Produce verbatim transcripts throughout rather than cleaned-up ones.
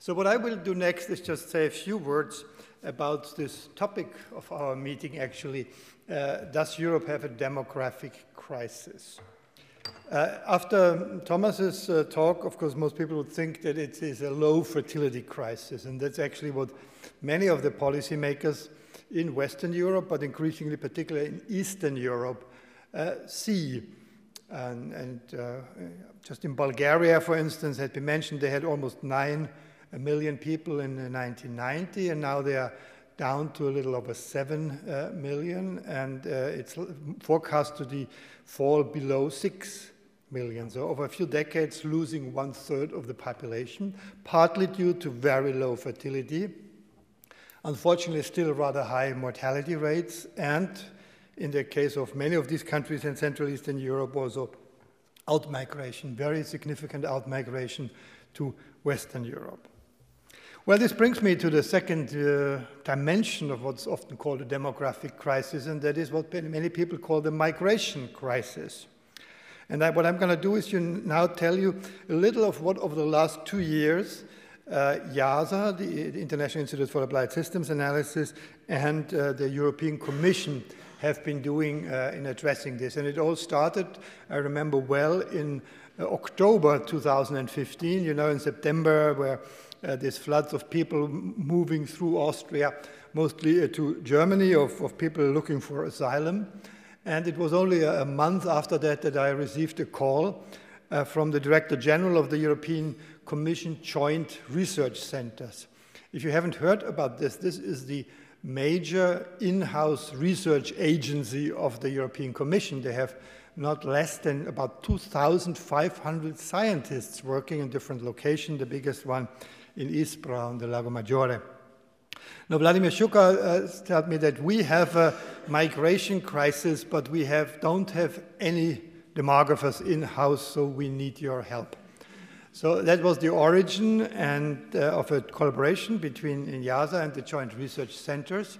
So what I will do next is just say a few words about this topic of our meeting, actually. Uh, does Europe have a demographic crisis? Uh, after Thomas's uh, talk, of course, most people would think that it is a low fertility crisis, and that's actually what many of the policymakers in Western Europe, but increasingly particularly in Eastern Europe, uh, see. And, and uh, just in Bulgaria, for instance, had been mentioned, they had almost nine million people in nineteen ninety, and now they are down to a little over seven uh, million, and uh, it's forecast to the fall below six million. So over a few decades, losing one third of the population, partly due to very low fertility, unfortunately still rather high mortality rates, and in the case of many of these countries in Central Eastern Europe, also outmigration, very significant outmigration to Western Europe. Well, this brings me to the second uh, dimension of what's often called a demographic crisis, and that is what many people call the migration crisis. And I, what I'm going to do is you now tell you a little of what over the last two years uh, IIASA, the, the International Institute for Applied Systems Analysis, and uh, the European Commission have been doing uh, in addressing this. And it all started, I remember well, in uh, October two thousand fifteen, you know, in September, where Uh, these floods of people moving through Austria, mostly uh, to Germany, of, of people looking for asylum. And it was only a, a month after that that I received a call uh, from the Director General of the European Commission Joint Research Centers. If you haven't heard about this, this is the major in-house research agency of the European Commission. They have not less than about two thousand five hundred scientists working in different locations, the biggest one in Ispra on the Lago Maggiore. Now, Vladimir Shuka uh, told me that we have a migration crisis, but we have, don't have any demographers in-house, so we need your help. So that was the origin and, uh, of a collaboration between IIASA and the Joint Research Centers.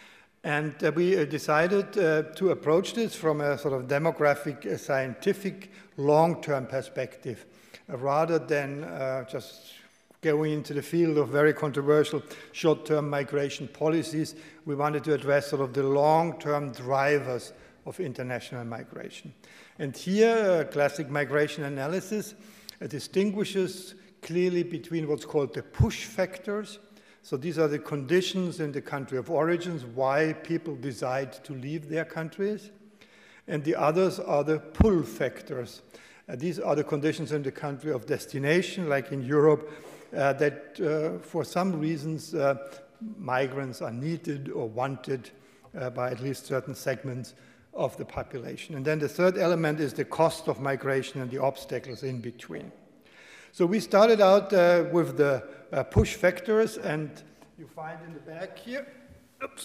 And uh, we uh, decided uh, to approach this from a sort of demographic, uh, scientific, long-term perspective, uh, rather than uh, just going into the field of very controversial short-term migration policies. We wanted to address sort of the long-term drivers of international migration. And here, uh, classic migration analysis uh, distinguishes clearly between what's called the push factors. So these are the conditions in the country of origins, why people decide to leave their countries. And the others are the pull factors. Uh, these are the conditions in the country of destination, like in Europe, Uh, that uh, for some reasons uh, migrants are needed or wanted uh, by at least certain segments of the population. And then the third element is the cost of migration and the obstacles in between. So we started out uh, with the uh, push factors, and you find in the back here, oops,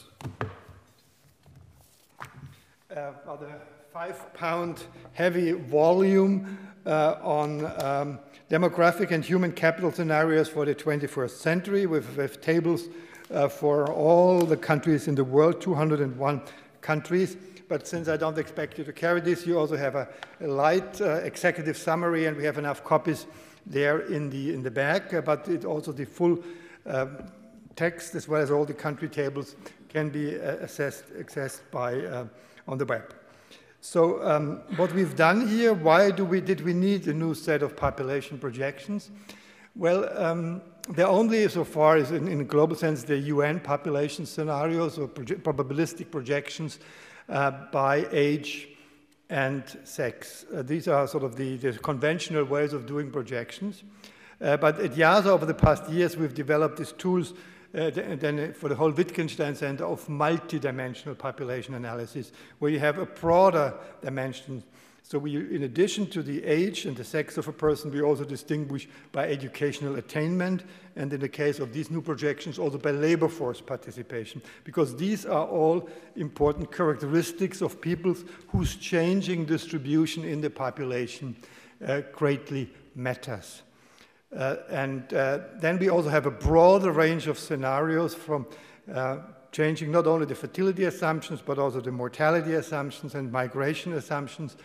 uh, about a five pound heavy volume uh, on um, demographic and human capital scenarios for the twenty-first century, with, with tables uh, for all the countries in the world, two hundred and one countries. But since I don't expect you to carry this, you also have a, a light uh, executive summary, and we have enough copies there in the, in the back. Uh, but it also the full uh, text, as well as all the country tables, can be uh, assessed, accessed by, uh, on the web. So um, what we've done here, why do we, did we need a new set of population projections? Well, um, they're only, so far as in, in a global sense, the U N population scenarios or proje probabilistic projections uh, by age and sex. Uh, these are sort of the, the conventional ways of doing projections. Uh, but at IIASA, over the past years, we've developed these tools Uh, then for the whole Wittgenstein Center of multidimensional population analysis, where you have a broader dimension. So we, in addition to the age and the sex of a person, we also distinguish by educational attainment, and in the case of these new projections, also by labor force participation, because these are all important characteristics of peoples whose changing distribution in the population uh, greatly matters. Uh, and uh, then we also have a broader range of scenarios from uh, changing not only the fertility assumptions, but also the mortality assumptions and migration assumptions.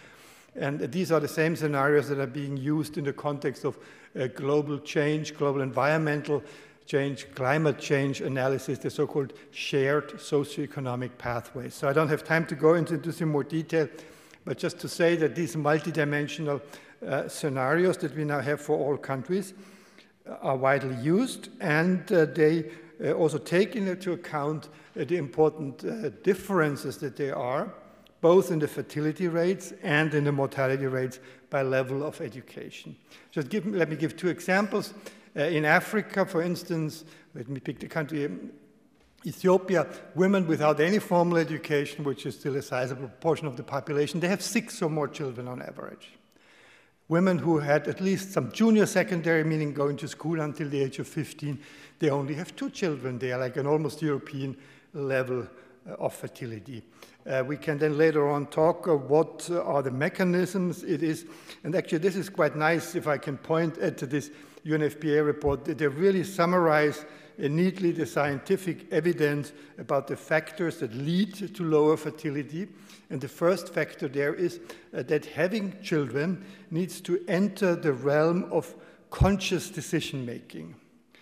And these are the same scenarios that are being used in the context of uh, global change, global environmental change, climate change analysis, the so-called shared socioeconomic pathways. So I don't have time to go into this in more detail, but just to say that these multidimensional uh, scenarios that we now have for all countries are widely used, and uh, they uh, also take into account uh, the important uh, differences that there are, both in the fertility rates and in the mortality rates by level of education. Just give, let me give two examples. Uh, in Africa, for instance, let me pick the country, um, Ethiopia, women without any formal education, which is still a sizable portion of the population, they have six or more children on average. Women who had at least some junior secondary, meaning going to school until the age of fifteen, they only have two children. They are like an almost European level uh, of fertility. Uh, we can then later on talk uh, what uh, are the mechanisms it is. And actually this is quite nice if I can point at this U N F P A report. They really summarize uh, neatly the scientific evidence about the factors that lead to lower fertility. And the first factor there is uh, that having children needs to enter the realm of conscious decision-making.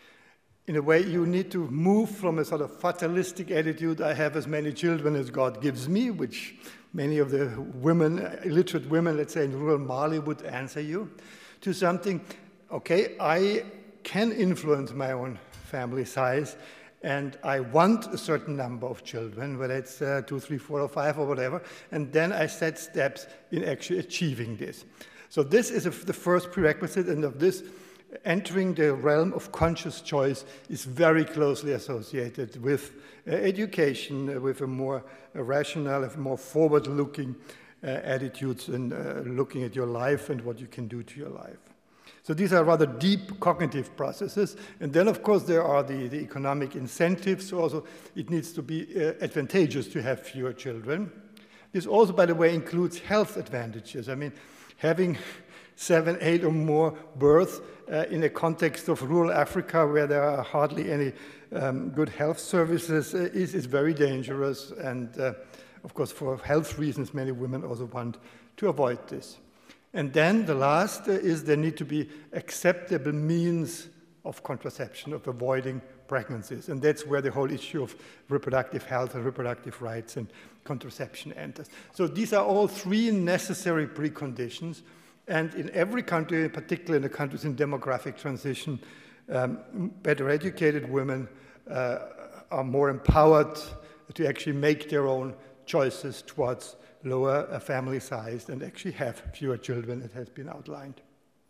In a way, you need to move from a sort of fatalistic attitude, I have as many children as God gives me, which many of the women, illiterate women, let's say in rural Mali, would answer you, to something, okay, I can influence my own family size, and I want a certain number of children, whether it's uh, two, three, four, or five, or whatever, and then I set steps in actually achieving this. So this is a, the first prerequisite, and of this, entering the realm of conscious choice is very closely associated with uh, education, uh, with a more uh, rational, a more forward-looking uh, attitudes and uh, looking at your life and what you can do to your life. So these are rather deep cognitive processes. And then, of course, there are the, the economic incentives. Also, it needs to be uh, advantageous to have fewer children. This also, by the way, includes health advantages. I mean, having seven, eight or more births uh, in a context of rural Africa where there are hardly any um, good health services uh, is, is very dangerous. And, uh, of course, for health reasons, many women also want to avoid this. And then the last uh, is there need to be acceptable means of contraception, of avoiding pregnancies. And that's where the whole issue of reproductive health and reproductive rights and contraception enters. So these are all three necessary preconditions. And in every country, particularly in the countries in demographic transition, um, better educated women uh, are more empowered to actually make their own choices towards lower uh, family size and actually have fewer children, it has been outlined.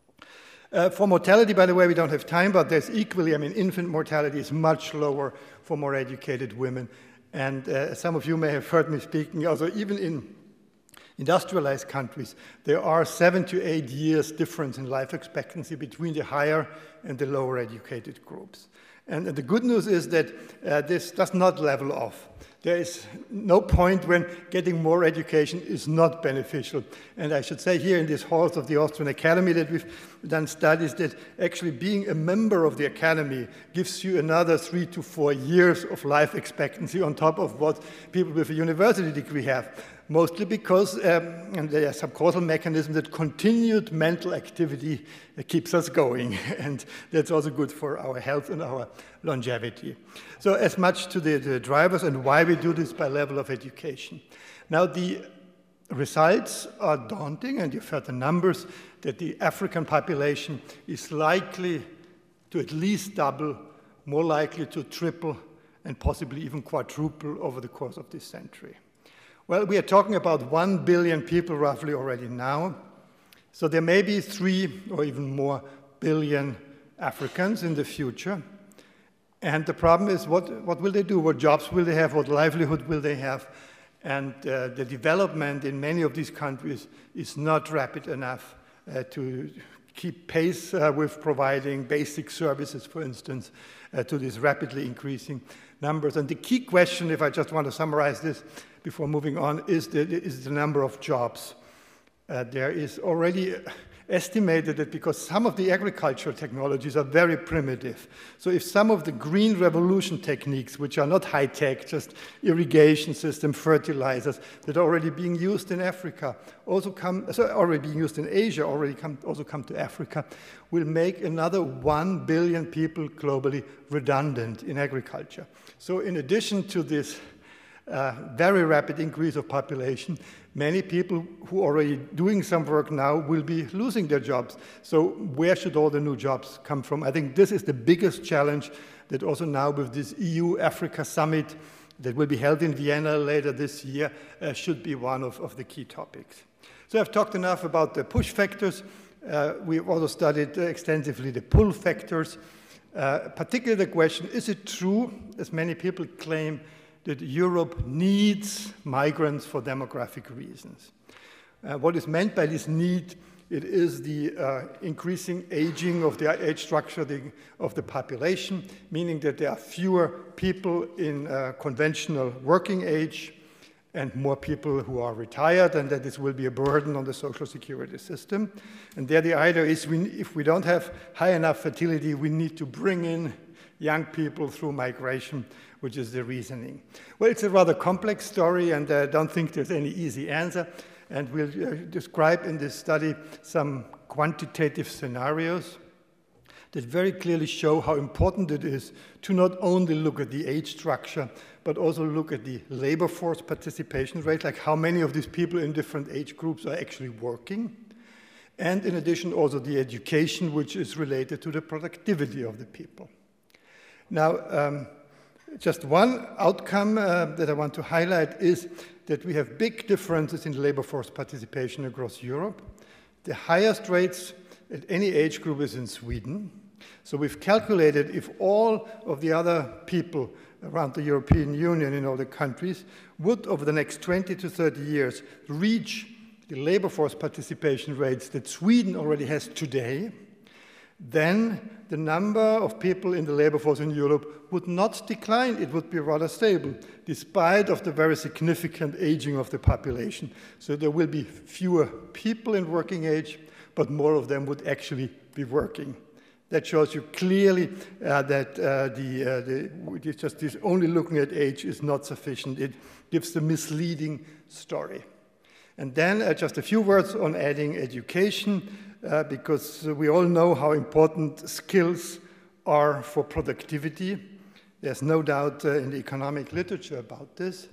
Uh, for mortality, by the way, we don't have time, but there's equally, I mean, infant mortality is much lower for more educated women. And uh, some of you may have heard me speaking, also even in industrialized countries, there are seven to eight years difference in life expectancy between the higher and the lower educated groups. And the good news is that uh, this does not level off. There is no point when getting more education is not beneficial. And I should say here in these halls of the Austrian Academy that we've done studies that actually being a member of the Academy gives you another three to four years of life expectancy on top of what people with a university degree have. Mostly because, um, and there are some causal mechanisms that continued mental activity uh, keeps us going. And that's also good for our health and our longevity. So as much to the, the drivers and why we do this by level of education. Now the results are daunting, and you've heard the numbers that the African population is likely to at least double, more likely to triple, and possibly even quadruple over the course of this century. Well, we are talking about one billion people roughly already now. So there may be three or even more billion Africans in the future. And the problem is, what, what will they do? What jobs will they have? What livelihood will they have? And uh, the development in many of these countries is not rapid enough uh, to keep pace uh, with providing basic services, for instance, uh, to these rapidly increasing numbers. And the key question, if I just want to summarize this before moving on, is the, is the number of jobs. Uh, there is already estimated that because some of the agricultural technologies are very primitive, so if some of the green revolution techniques, which are not high-tech, just irrigation system, fertilizers, that are already being used in Africa, also come, so already being used in Asia, already come, also come to Africa, will make another one billion people globally redundant in agriculture. So in addition to this uh, very rapid increase of population, many people who are already doing some work now will be losing their jobs. So where should all the new jobs come from? I think this is the biggest challenge that also now with this E U-Africa summit that will be held in Vienna later this year uh, should be one of, of the key topics. So I've talked enough about the push factors. Uh, we've also studied uh, extensively the pull factors. Uh, particularly the question, is it true, as many people claim, that Europe needs migrants for demographic reasons? Uh, what is meant by this need? It is the uh, increasing aging of the age structure the, of the population, meaning that there are fewer people in uh, conventional working age and more people who are retired, and that this will be a burden on the social security system. And there the idea is we, if we don't have high enough fertility, we need to bring in young people through migration, which is the reasoning. Well, it's a rather complex story, and I don't think there's any easy answer. And we'll uh, describe in this study some quantitative scenarios that very clearly show how important it is to not only look at the age structure, but also look at the labor force participation rate, like how many of these people in different age groups are actually working. And in addition, also the education, which is related to the productivity of the people. Now, um, just one outcome uh, that I want to highlight is that we have big differences in labor force participation across Europe. The highest rates at any age group is in Sweden. So we've calculated if all of the other people around the European Union in all the countries would, over the next twenty to thirty years, reach the labor force participation rates that Sweden already has today, then the number of people in the labor force in Europe would not decline. It would be rather stable, despite of the very significant aging of the population. So there will be fewer people in working age, but more of them would actually be working. That shows you clearly uh, that uh, the, uh, the, just this only looking at age is not sufficient. It gives the misleading story. And then uh, just a few words on adding education, uh, because we all know how important skills are for productivity. There's no doubt uh, in the economic literature about this.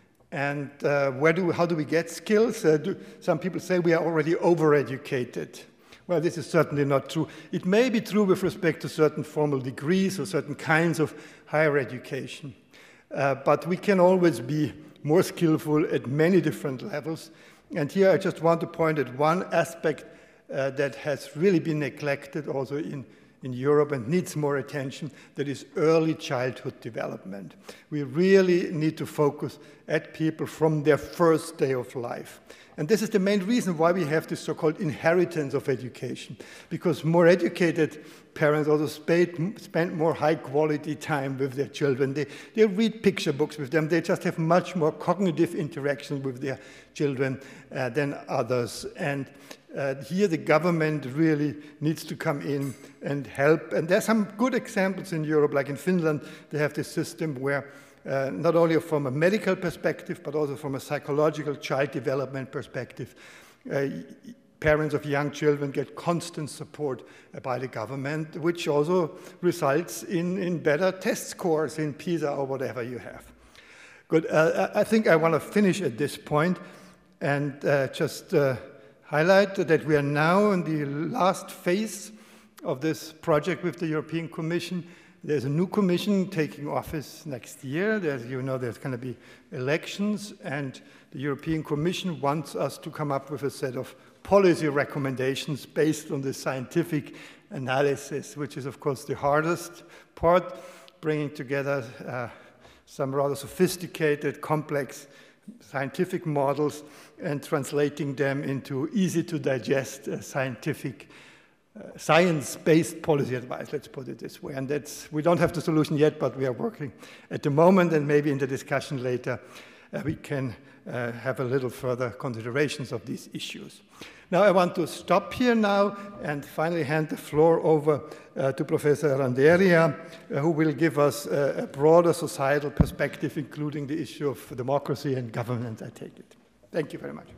And uh, where do, how do we get skills? Uh, do, some people say we are already overeducated. Well, this is certainly not true. It may be true with respect to certain formal degrees or certain kinds of higher education. Uh, but we can always be more skillful at many different levels. And here I just want to point at one aspect uh, that has really been neglected also in, in Europe and needs more attention, that is early childhood development. We really need to focus at people from their first day of life. And this is the main reason why we have this so-called inheritance of education, because more educated parents also spend, spend more high-quality time with their children. They, they read picture books with them. They just have much more cognitive interaction with their children uh, than others. And uh, here the government really needs to come in and help. And there are some good examples in Europe, like in Finland, they have this system where Uh, not only from a medical perspective, but also from a psychological child development perspective. Uh, parents of young children get constant support uh, by the government, which also results in, in better test scores in PISA or whatever you have. Good. Uh, I think I want to finish at this point and uh, just uh, highlight that we are now in the last phase of this project with the European Commission. There's a new commission taking office next year. There's, you know, there's going to be elections, and the European Commission wants us to come up with a set of policy recommendations based on the scientific analysis, which is, of course, the hardest part, bringing together uh, some rather sophisticated, complex scientific models and translating them into easy-to-digest uh, scientific Uh, science-based policy advice, let's put it this way. And that's, we don't have the solution yet, but we are working at the moment, and maybe in the discussion later uh, we can uh, have a little further considerations of these issues. Now I want to stop here now and finally hand the floor over uh, to Professor Randeria, uh, who will give us uh, a broader societal perspective, including the issue of democracy and governance, I take it. Thank you very much.